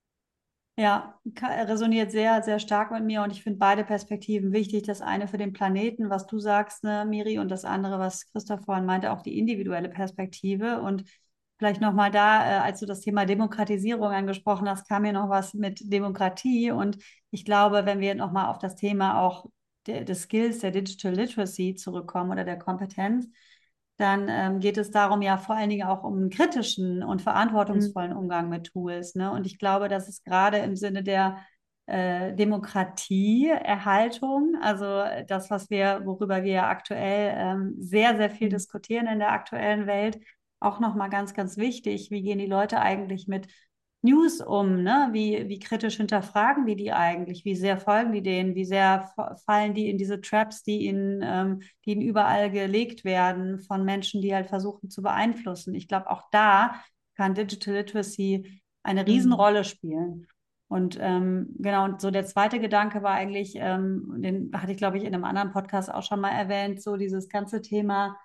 Ja, ka- resoniert sehr, sehr stark mit mir und ich finde beide Perspektiven wichtig. Das eine für den Planeten, was du sagst, ne, Miri, und das andere, was Christoph vorhin meinte, auch die individuelle Perspektive. Und vielleicht nochmal da, äh, als du das Thema Demokratisierung angesprochen hast, kam mir noch was mit Demokratie. Und ich glaube, wenn wir nochmal auf das Thema auch der, des Skills, der Digital Literacy zurückkommen oder der Kompetenz, dann ähm, geht es darum ja vor allen Dingen auch um einen kritischen und Mhm. verantwortungsvollen Umgang mit Tools. Ne? Und ich glaube, dass es gerade im Sinne der äh, Demokratieerhaltung, also das, was wir, worüber wir aktuell ähm, sehr, sehr viel Mhm. diskutieren in der aktuellen Welt, auch nochmal ganz, ganz wichtig. Wie gehen die Leute eigentlich mit News um, ne? Wie, wie kritisch hinterfragen die die eigentlich? Wie sehr folgen die denen? Wie sehr fallen die in diese Traps, die ihnen, ähm, die ihnen überall gelegt werden von Menschen, die halt versuchen zu beeinflussen? Ich glaube, auch da kann Digital Literacy eine Mhm. Riesenrolle spielen. Und ähm, genau, und so der zweite Gedanke war eigentlich, ähm, den hatte ich, glaube ich, in einem anderen Podcast auch schon mal erwähnt, so dieses ganze Thema,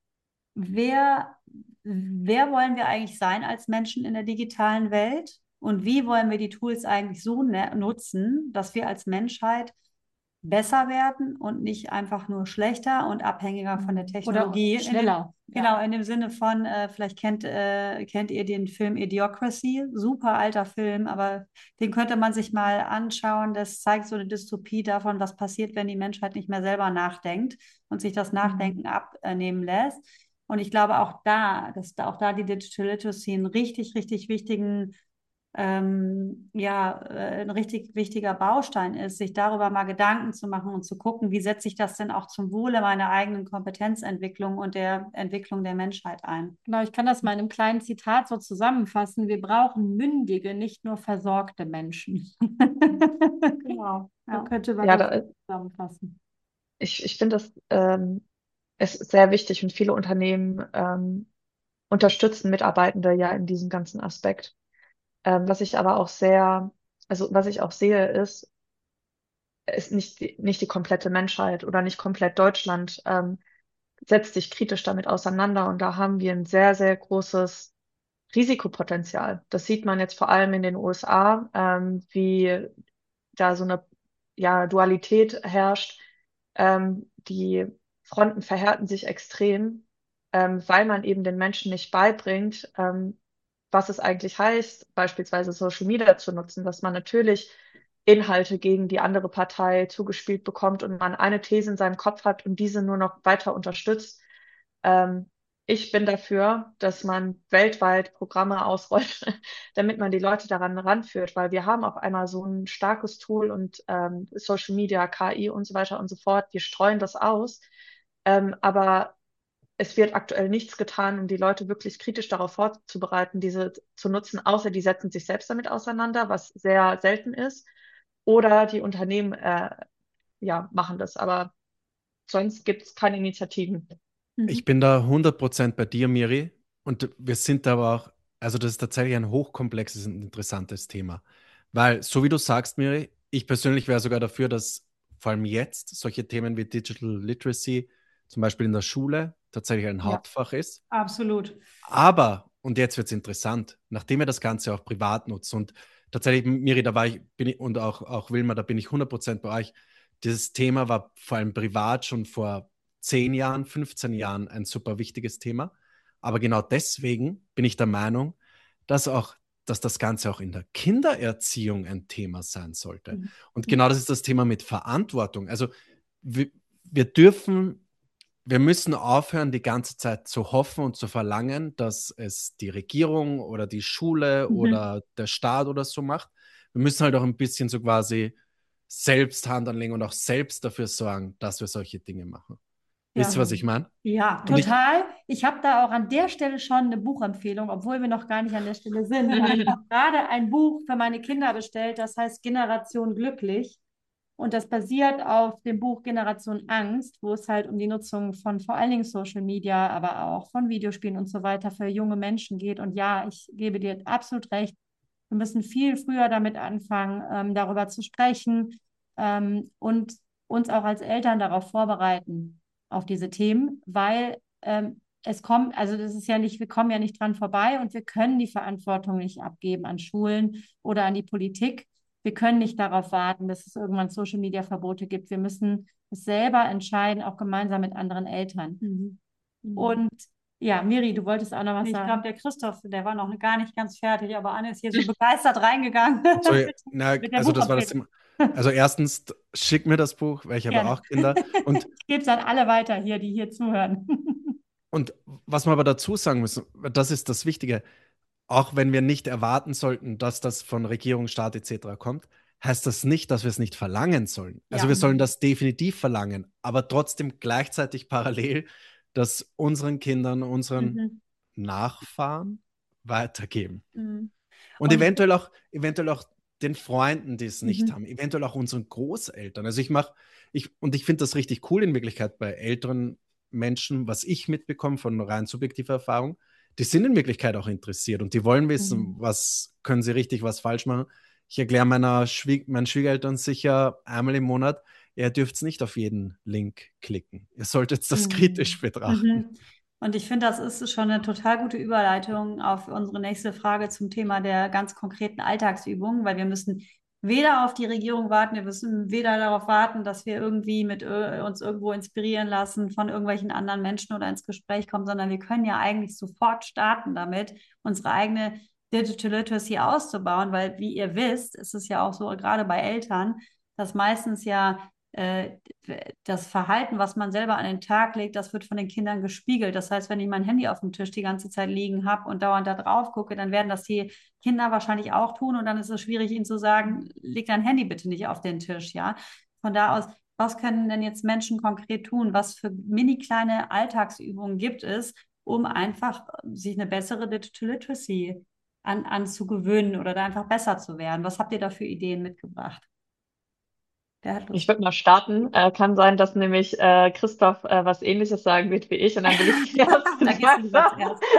wer, wer wollen wir eigentlich sein als Menschen in der digitalen Welt? Und wie wollen wir die Tools eigentlich so ne- nutzen, dass wir als Menschheit besser werden und nicht einfach nur schlechter und abhängiger von der Mhm. Oder Technologie. In dem, schneller. genau, in dem Sinne von, äh, vielleicht kennt, äh, kennt ihr den Film Idiocracy, super alter Film, aber den könnte man sich mal anschauen. Das zeigt so eine Dystopie davon, was passiert, wenn die Menschheit nicht mehr selber nachdenkt und sich das Mhm. Nachdenken abnehmen lässt. Und ich glaube auch da, dass da auch da die Digital Literacy einen richtig, richtig wichtigen ähm, ja, äh, ein richtig wichtiger Baustein ist, sich darüber mal Gedanken zu machen und zu gucken, wie setze ich das denn auch zum Wohle meiner eigenen Kompetenzentwicklung und der Entwicklung der Menschheit ein. Genau, ich kann das mal in einem kleinen Zitat so zusammenfassen. Wir brauchen mündige, nicht nur versorgte Menschen. Genau, So ja. könnte man Ja, das da, zusammenfassen. ich, ich finde das ähm, ist sehr wichtig und viele Unternehmen ähm, unterstützen Mitarbeitende ja in diesem ganzen Aspekt. Ähm, was ich aber auch sehr, also was ich auch sehe, ist, ist nicht die, nicht die komplette Menschheit oder nicht komplett Deutschland ähm, setzt sich kritisch damit auseinander. Und da haben wir ein sehr, sehr großes Risikopotenzial. Das sieht man jetzt vor allem in den U S A, ähm, wie da so eine ja, Dualität herrscht. Ähm, die Fronten verhärten sich extrem, ähm, weil man eben den Menschen nicht beibringt, ähm, was es eigentlich heißt, beispielsweise Social Media zu nutzen, dass man natürlich Inhalte gegen die andere Partei zugespielt bekommt und man eine These in seinem Kopf hat und diese nur noch weiter unterstützt. Ähm, Ich bin dafür, dass man weltweit Programme ausrollt, damit man die Leute daran ranführt, weil wir haben auf einmal so ein starkes Tool und ähm, Social Media, K I und so weiter und so fort. Wir streuen das aus, ähm, aber es wird aktuell nichts getan, um die Leute wirklich kritisch darauf vorzubereiten, diese zu nutzen, außer die setzen sich selbst damit auseinander, was sehr selten ist, oder die Unternehmen äh, ja, machen das, aber sonst gibt es keine Initiativen. Ich bin da hundert Prozent bei dir, Miri. Und wir sind da aber auch, also das ist tatsächlich ein hochkomplexes und interessantes Thema. Weil, so wie du sagst, Miri, ich persönlich wäre sogar dafür, dass vor allem jetzt solche Themen wie Digital Literacy zum Beispiel in der Schule tatsächlich ein Ja, Hauptfach ist. absolut. Aber, und jetzt wird es interessant, nachdem wir das Ganze auch privat nutzen und tatsächlich, Miri, da war ich, bin ich, und auch, auch Wilma, da bin ich hundert Prozent bei euch. Dieses Thema war vor allem privat schon vor zehn Jahren, fünfzehn Jahren ein super wichtiges Thema. Aber genau deswegen bin ich der Meinung, dass auch, dass das Ganze auch in der Kindererziehung ein Thema sein sollte. Mhm. Und genau das ist das Thema mit Verantwortung. Also wir, wir dürfen wir müssen aufhören, die ganze Zeit zu hoffen und zu verlangen, dass es die Regierung oder die Schule Mhm. oder der Staat oder so macht. Wir müssen halt auch ein bisschen so quasi selbst Hand anlegen und auch selbst dafür sorgen, dass wir solche Dinge machen. Wisst ihr, Ja. was ich meine? Ja, Und ich, total. Ich habe da auch an der Stelle schon eine Buchempfehlung, obwohl wir noch gar nicht an der Stelle sind. Aber ich habe gerade ein Buch für meine Kinder bestellt, das heißt Generation Glücklich. Und das basiert auf dem Buch Generation Angst, wo es halt um die Nutzung von vor allen Dingen Social Media, aber auch von Videospielen und so weiter für junge Menschen geht. Und ja, ich gebe dir absolut recht. Wir müssen viel früher damit anfangen, ähm, darüber zu sprechen, ähm, und uns auch als Eltern darauf vorbereiten, auf diese Themen, weil ähm, es kommt, also das ist ja nicht, wir kommen ja nicht dran vorbei und wir können die Verantwortung nicht abgeben an Schulen oder an die Politik. Wir können nicht darauf warten, dass es irgendwann Social-Media-Verbote gibt. Wir müssen es selber entscheiden, auch gemeinsam mit anderen Eltern. Mhm. Und ja, Miri, du wolltest auch noch was Ich sagen. glaube, der Christoph, der war noch gar nicht ganz fertig, aber Anne ist hier so begeistert reingegangen. so, mit, na, mit der also das war das Buchempfehlung. Thema. Also erstens, schick mir das Buch, weil ich habe Gerne. auch Kinder. Und Ich gebe es an alle weiter hier, die hier zuhören. Und was wir aber dazu sagen müssen, das ist das Wichtige, auch wenn wir nicht erwarten sollten, dass das von Regierung, Staat et cetera kommt, heißt das nicht, dass wir es nicht verlangen sollen. Also Ja. wir sollen das definitiv verlangen, aber trotzdem gleichzeitig parallel das unseren Kindern, unseren Mhm. Nachfahren weitergeben. Mhm. Und, Und eventuell auch, eventuell auch den Freunden, die es nicht Mhm. haben, eventuell auch unseren Großeltern. Also ich mache, ich, und ich finde das richtig cool in Wirklichkeit bei älteren Menschen, was ich mitbekomme von rein subjektiver Erfahrung, die sind in Wirklichkeit auch interessiert und die wollen wissen, Mhm. was können sie richtig, was falsch machen. Ich erkläre meiner Schwieg meinen Schwiegereltern sicher einmal im Monat, ihr dürft nicht auf jeden Link klicken. Ihr solltet das Mhm. kritisch betrachten. Mhm. Und ich finde, das ist schon eine total gute Überleitung auf unsere nächste Frage zum Thema der ganz konkreten Alltagsübungen, weil wir müssen weder auf die Regierung warten, wir müssen weder darauf warten, dass wir irgendwie mit äh, uns irgendwo inspirieren lassen von irgendwelchen anderen Menschen oder ins Gespräch kommen, sondern wir können ja eigentlich sofort starten damit, unsere eigene Digital Literacy auszubauen, weil wie ihr wisst, ist es ja auch so, gerade bei Eltern, dass meistens ja äh, das Verhalten, was man selber an den Tag legt, das wird von den Kindern gespiegelt. Das heißt, wenn ich mein Handy auf dem Tisch die ganze Zeit liegen habe und dauernd da drauf gucke, dann werden das die Kinder wahrscheinlich auch tun und dann ist es schwierig, ihnen zu sagen, leg dein Handy bitte nicht auf den Tisch, ja. Von da aus, was können denn jetzt Menschen konkret tun? Was für mini kleine Alltagsübungen gibt es, um einfach sich eine bessere Digital Literacy an, anzugewöhnen oder da einfach besser zu werden? Was habt ihr da für Ideen mitgebracht? Wer hat Ich Lust? würde mal starten. Äh, kann sein, dass nämlich äh, Christoph äh, was Ähnliches sagen wird wie ich und dann will ich zuerst Da gehst du lieber sagen. zuerst.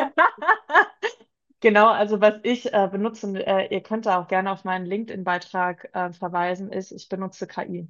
Genau, also was ich äh, benutze, und, äh, ihr könnt da auch gerne auf meinen LinkedIn-Beitrag äh, verweisen, ist, ich benutze K I.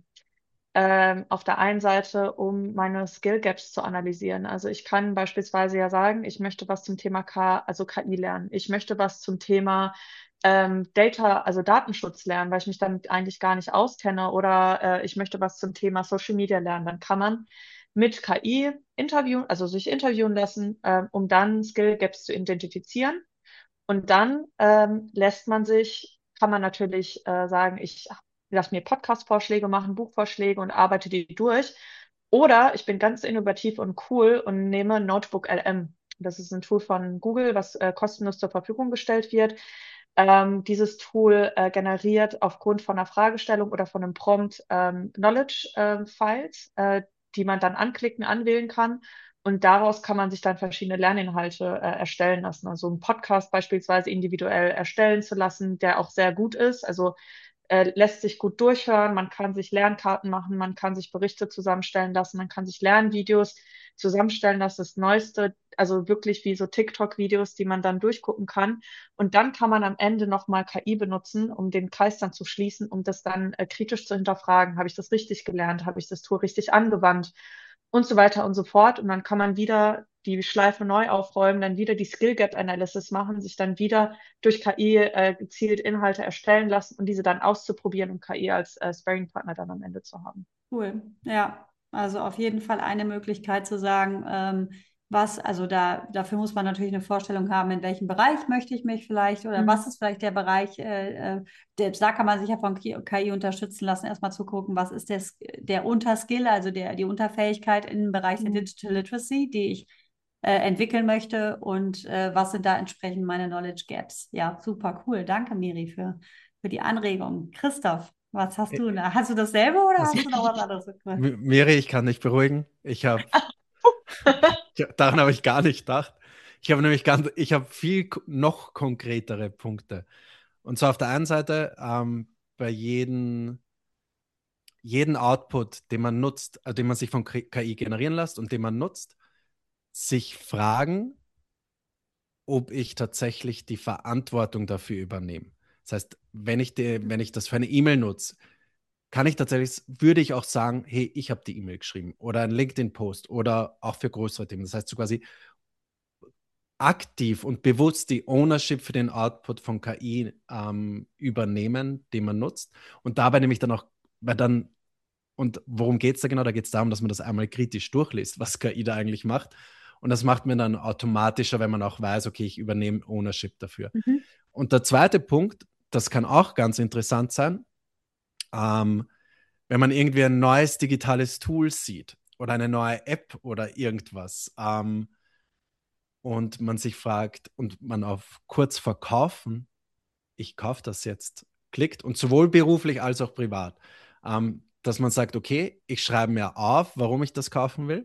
Ähm, auf der einen Seite, um meine Skill Gaps zu analysieren. Also ich kann beispielsweise ja sagen, ich möchte was zum Thema K, also K I lernen. Ich möchte was zum Thema ähm, Data, also Datenschutz lernen, weil ich mich damit eigentlich gar nicht auskenne. Oder äh, ich möchte was zum Thema Social Media lernen. Dann kann man mit K I interviewen, also sich interviewen lassen, äh, um dann Skill Gaps zu identifizieren. Und dann ähm, lässt man sich, kann man natürlich äh, sagen, ich lasse mir Podcast-Vorschläge machen, Buchvorschläge und arbeite die durch. Oder ich bin ganz innovativ und cool und nehme Notebook L M. Das ist ein Tool von Google, was äh, kostenlos zur Verfügung gestellt wird. Ähm, dieses Tool äh, generiert aufgrund von einer Fragestellung oder von einem Prompt ähm, Knowledge-Files, äh, die man dann anklicken, anwählen kann. Und daraus kann man sich dann verschiedene Lerninhalte äh, erstellen lassen. Also einen Podcast beispielsweise individuell erstellen zu lassen, der auch sehr gut ist. Also äh, lässt sich gut durchhören. Man kann sich Lernkarten machen, man kann sich Berichte zusammenstellen lassen, man kann sich Lernvideos zusammenstellen lassen. Das Neueste, also wirklich wie so TikTok-Videos, die man dann durchgucken kann. Und dann kann man am Ende nochmal K I benutzen, um den Kreis dann zu schließen, um das dann äh, kritisch zu hinterfragen. Habe ich das richtig gelernt? Habe ich das Tool richtig angewandt? Und so weiter und so fort. Und dann kann man wieder die Schleife neu aufräumen, dann wieder die Skill Gap Analysis machen, sich dann wieder durch K I äh, gezielt Inhalte erstellen lassen und diese dann auszuprobieren und K I als äh, Sparring-Partner dann am Ende zu haben. Cool. Ja, also auf jeden Fall eine Möglichkeit zu sagen, ähm, was, also da, dafür muss man natürlich eine Vorstellung haben, in welchem Bereich möchte ich mich vielleicht oder was Mhm. ist vielleicht der Bereich, äh, äh, der, da kann man sich ja von K I unterstützen lassen, erstmal zu gucken, was ist der, Sk- der Unterskill, also der, die Unterfähigkeit im Bereich der Mhm. Digital Literacy, die ich äh, entwickeln möchte und äh, was sind da entsprechend meine Knowledge Gaps. Ja, super cool. Danke, Miri, für, für die Anregung. Christoph, was hast Äh, du da? Hast du dasselbe oder Also, hast du noch was anderes gefunden? M- Miri, ich kann dich beruhigen. Ich habe, daran habe ich gar nicht gedacht. Ich habe nämlich ganz, ich habe viel ko- noch konkretere Punkte. Und zwar auf der einen Seite ähm, bei jedem jeden Output, den man nutzt, äh, den man sich von K I generieren lässt und den man nutzt, sich fragen, ob ich tatsächlich die Verantwortung dafür übernehme. Das heißt, wenn ich, die, wenn ich das für eine E-Mail nutze, kann ich tatsächlich, würde ich auch sagen, hey, ich habe die E-Mail geschrieben oder einen LinkedIn-Post oder auch für größere Themen. Das heißt, so quasi aktiv und bewusst die Ownership für den Output von K I ähm, übernehmen, den man nutzt. Und dabei nämlich dann auch, weil dann, und worum geht es da genau? Da geht es darum, dass man das einmal kritisch durchliest, was K I da eigentlich macht. Und das macht man dann automatischer, wenn man auch weiß, okay, ich übernehme Ownership dafür. Mhm. Und der zweite Punkt, das kann auch ganz interessant sein, ähm, wenn man irgendwie ein neues digitales Tool sieht oder eine neue App oder irgendwas ähm, und man sich fragt und man auf kurz verkaufen, ich kaufe das jetzt, klickt und sowohl beruflich als auch privat, ähm, dass man sagt, okay, ich schreibe mir auf, warum ich das kaufen will.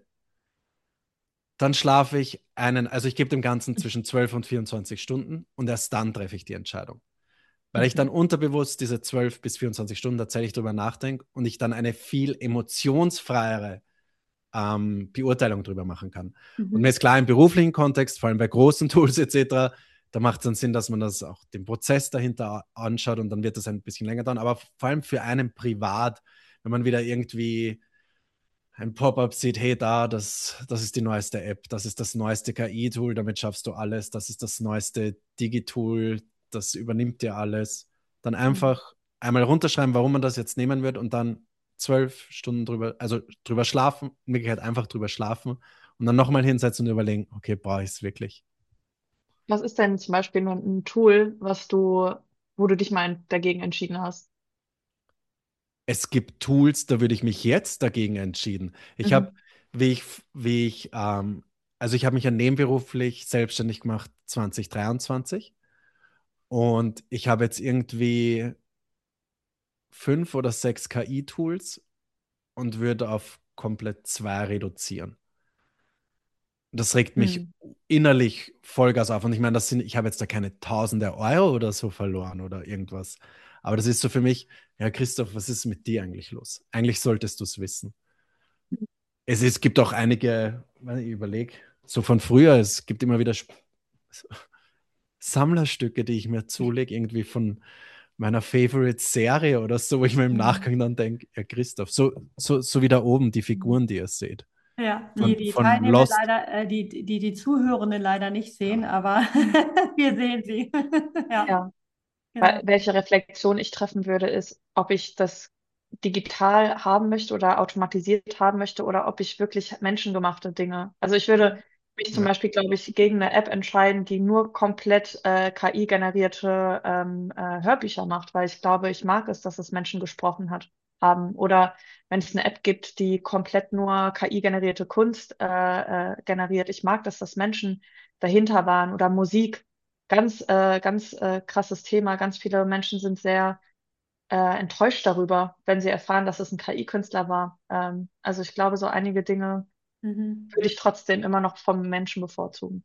Dann schlafe ich einen, also ich gebe dem Ganzen zwischen zwölf und vierundzwanzig Stunden und erst dann treffe ich die Entscheidung. Weil ich dann unterbewusst diese zwölf bis vierundzwanzig Stunden tatsächlich drüber nachdenke und ich dann eine viel emotionsfreiere ähm, Beurteilung drüber machen kann. Und mir Mhm. ist klar, im beruflichen Kontext, vor allem bei großen Tools et cetera, da macht es dann Sinn, dass man das auch den Prozess dahinter anschaut und dann wird das ein bisschen länger dauern. Aber vor allem für einen privat, wenn man wieder irgendwie ein Pop-up sieht, hey, da, das, das ist die neueste App, das ist das neueste K I-Tool, damit schaffst du alles, das ist das neueste Digi-Tool, das übernimmt dir alles. Dann einfach einmal runterschreiben, warum man das jetzt nehmen wird und dann zwölf Stunden drüber, also drüber schlafen, in Wirklichkeit einfach drüber schlafen und dann nochmal hinsetzen und überlegen, okay, brauche ich es wirklich? Was ist denn zum Beispiel ein ein Tool, was du, wo du dich mal dagegen entschieden hast? Es gibt Tools, da würde ich mich jetzt dagegen entschieden. Ich habe, Mhm. wie ich, wie ich, ähm, also ich habe mich ja nebenberuflich selbstständig gemacht zwanzig dreiundzwanzig und ich habe jetzt irgendwie fünf oder sechs K I-Tools und würde auf komplett zwei reduzieren. Das regt mich Mhm. innerlich Vollgas auf. Und ich meine, das sind, ich habe jetzt da keine tausende Euro oder so verloren oder irgendwas. Aber das ist so für mich, Ja, Christoph, was ist mit dir eigentlich los? Eigentlich solltest du es wissen. Es, es gibt auch einige, wenn ich überlege, so von früher, es gibt immer wieder Sp- Sammlerstücke, die ich mir zulege, irgendwie von meiner Favorite-Serie oder so, wo ich mir im Mhm. Nachgang dann denke, ja, Christoph, so, so, so wie da oben die Figuren, die ihr seht. Ja, die, Von, die von Teilnehmer Lost. leider, äh, die, die, die Zuhörenden leider nicht sehen, aber wir sehen sie. Ja, Ja. genau. Weil, welche Reflexion ich treffen würde, ist, ob ich das digital haben möchte oder automatisiert haben möchte oder ob ich wirklich menschengemachte Dinge. Also ich würde mich zum Ja. Beispiel, glaube ich, gegen eine App entscheiden, die nur komplett äh, K I-generierte ähm, äh, Hörbücher macht, weil ich glaube, ich mag es, dass es Menschen gesprochen hat, haben. Oder wenn es eine App gibt, die komplett nur K I-generierte Kunst äh, äh, generiert. Ich mag, dass das Menschen dahinter waren oder Musik. Ganz, äh, ganz äh, krasses Thema. Ganz viele Menschen sind sehr äh, enttäuscht darüber, wenn sie erfahren, dass es ein K I-Künstler war. Ähm, also ich glaube, so einige Dinge Mhm. würde ich trotzdem immer noch vom Menschen bevorzugen.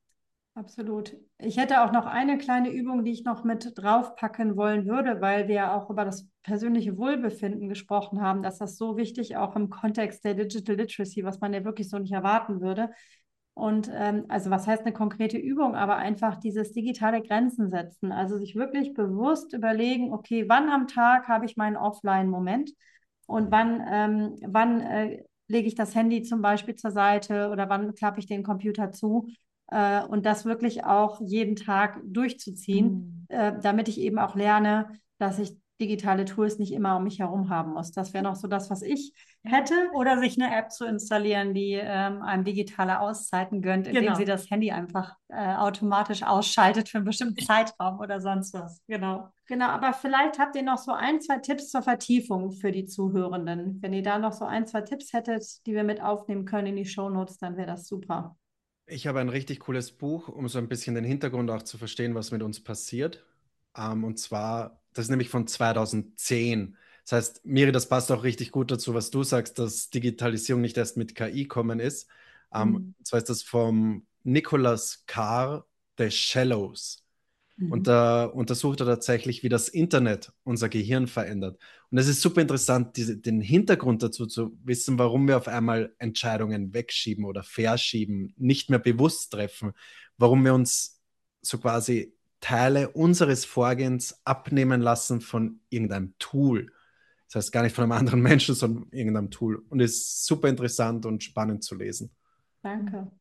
Absolut. Ich hätte auch noch eine kleine Übung, die ich noch mit draufpacken wollen würde, weil wir ja auch über das persönliche Wohlbefinden gesprochen haben, dass das so wichtig auch im Kontext der Digital Literacy, was man ja wirklich so nicht erwarten würde. Und ähm, also was heißt eine konkrete Übung, aber einfach dieses digitale Grenzen setzen. Also sich wirklich bewusst überlegen, okay, wann am Tag habe ich meinen Offline-Moment und wann, ähm, wann äh, lege ich das Handy zum Beispiel zur Seite oder wann klappe ich den Computer zu äh, und das wirklich auch jeden Tag durchzuziehen, Mhm. äh, damit ich eben auch lerne, dass ich digitale Tools nicht immer um mich herum haben muss. Das wäre noch so das, was ich hätte. Oder sich eine App zu installieren, die ähm, einem digitale Auszeiten gönnt, indem Genau. sie das Handy einfach äh, automatisch ausschaltet für einen bestimmten Zeitraum oder sonst was. Genau. Genau, aber vielleicht habt ihr noch so ein, zwei Tipps zur Vertiefung für die Zuhörenden. Wenn ihr da noch so ein, zwei Tipps hättet, die wir mit aufnehmen können in die Shownotes, dann wäre das super. Ich habe ein richtig cooles Buch, um so ein bisschen den Hintergrund auch zu verstehen, was mit uns passiert. Ähm, und zwar, das ist nämlich von zweitausendzehn. Das heißt, Miri, das passt auch richtig gut dazu, was du sagst, dass Digitalisierung nicht erst mit K I kommen ist. Ähm, Mhm. und zwar ist das vom Nicholas Carr, The Shallows. Und Mhm. da untersucht er tatsächlich, wie das Internet unser Gehirn verändert. Und es ist super interessant, diese, den Hintergrund dazu zu wissen, warum wir auf einmal Entscheidungen wegschieben oder verschieben, nicht mehr bewusst treffen, warum wir uns so quasi Teile unseres Vorgehens abnehmen lassen von irgendeinem Tool. Das heißt gar nicht von einem anderen Menschen, sondern irgendeinem Tool. Und es ist super interessant und spannend zu lesen. Danke.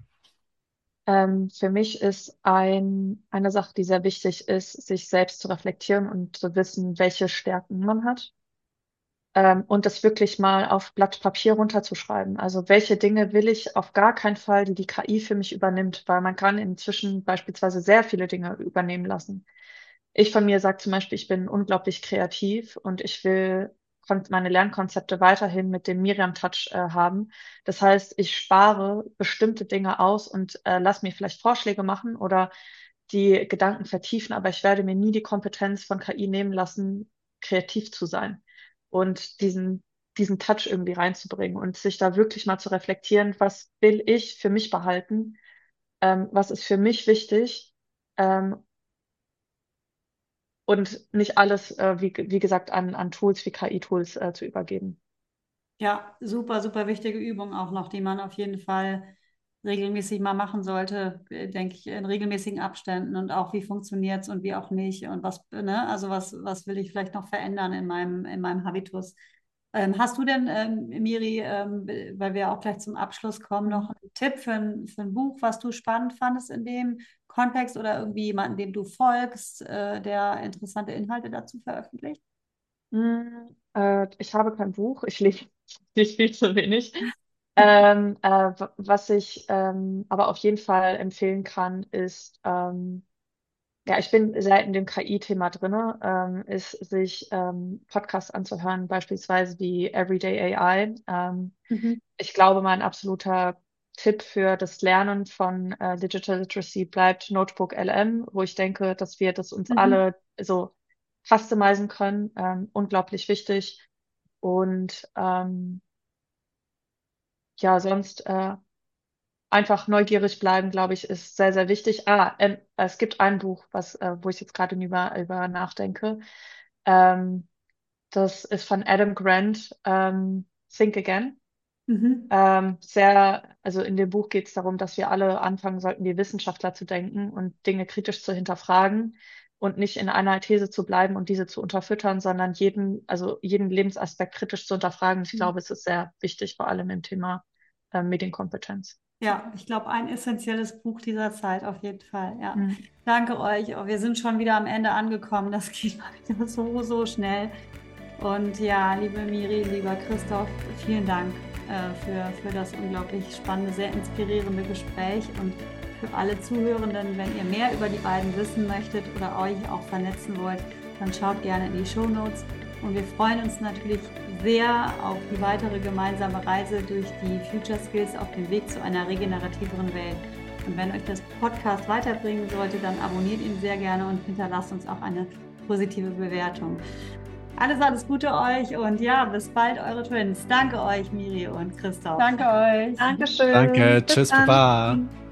Ähm, für mich ist ein, eine Sache, die sehr wichtig ist, sich selbst zu reflektieren und zu wissen, welche Stärken man hat. Ähm, und das wirklich mal auf Blatt Papier runterzuschreiben. Also welche Dinge will ich auf gar keinen Fall, die die K I für mich übernimmt, weil man kann inzwischen beispielsweise sehr viele Dinge übernehmen lassen. Ich von mir sage zum Beispiel, ich bin unglaublich kreativ und ich will kon- meine Lernkonzepte weiterhin mit dem Miriam-Touch äh, haben. Das heißt, ich spare bestimmte Dinge aus und äh, lass mir vielleicht Vorschläge machen oder die Gedanken vertiefen, aber ich werde mir nie die Kompetenz von K I nehmen lassen, kreativ zu sein und diesen, diesen Touch irgendwie reinzubringen und sich da wirklich mal zu reflektieren, was will ich für mich behalten, ähm, was ist für mich wichtig, ähm, und nicht alles, äh, wie, wie gesagt, an, an Tools wie K I-Tools äh, zu übergeben. Ja, super, super wichtige Übung auch noch, die man auf jeden Fall regelmäßig mal machen sollte, äh, denke ich, in regelmäßigen Abständen und auch, wie funktioniert es und wie auch nicht und was, ne, also was, was will ich vielleicht noch verändern in meinem, in meinem Habitus. Ähm, hast du denn, ähm, Miri, ähm, weil wir auch gleich zum Abschluss kommen, noch einen Tipp für ein, für ein Buch, was du spannend fandest in dem Kontext oder irgendwie jemanden, dem du folgst, äh, der interessante Inhalte dazu veröffentlicht? Hm, äh, ich habe kein Buch, ich lese nicht viel zu wenig. Ähm, äh, w- was ich ähm, aber auf jeden Fall empfehlen kann, ist, ähm, ja, ich bin sehr in dem K I-Thema drinne, ähm, ist sich ähm, Podcasts anzuhören, beispielsweise wie Everyday A I. Ähm, Mhm. ich glaube, mein absoluter Tipp für das Lernen von äh, Digital Literacy bleibt Notebook L M, wo ich denke, dass wir das uns Mhm. alle so customizen können. Ähm, unglaublich wichtig. Und ähm, ja, sonst äh, einfach neugierig bleiben, glaube ich, ist sehr, sehr wichtig. Ah, ähm, es gibt ein Buch, was, äh, wo ich jetzt gerade über, über nachdenke. Ähm, Das ist von Adam Grant, ähm, Think Again. Mhm. Ähm, sehr, also in dem Buch geht es darum, dass wir alle anfangen sollten, wie Wissenschaftler zu denken und Dinge kritisch zu hinterfragen und nicht in einer These zu bleiben und diese zu unterfüttern, sondern jeden, also jeden Lebensaspekt kritisch zu hinterfragen. Ich Mhm. glaube, es ist sehr wichtig, vor allem im Thema äh, Medienkompetenz. Ja, ich glaube, ein essentielles Buch dieser Zeit auf jeden Fall. Ja. Mhm. Danke euch. Oh, wir sind schon wieder am Ende angekommen. Das geht mal wieder so, so schnell. Und ja, liebe Miri, lieber Christoph, vielen Dank äh, für, für das unglaublich spannende, sehr inspirierende Gespräch. Und für alle Zuhörenden, wenn ihr mehr über die beiden wissen möchtet oder euch auch vernetzen wollt, dann schaut gerne in die Shownotes. Und wir freuen uns natürlich sehr auf die weitere gemeinsame Reise durch die Future Skills auf dem Weg zu einer regenerativeren Welt. Und wenn euch das Podcast weiterbringen sollte, dann abonniert ihn sehr gerne und hinterlasst uns auch eine positive Bewertung. Alles, alles Gute euch und ja, bis bald, eure Twins. Danke euch, Miri und Christoph. Danke euch. Dankeschön. Danke, Bis tschüss, dann. Baba.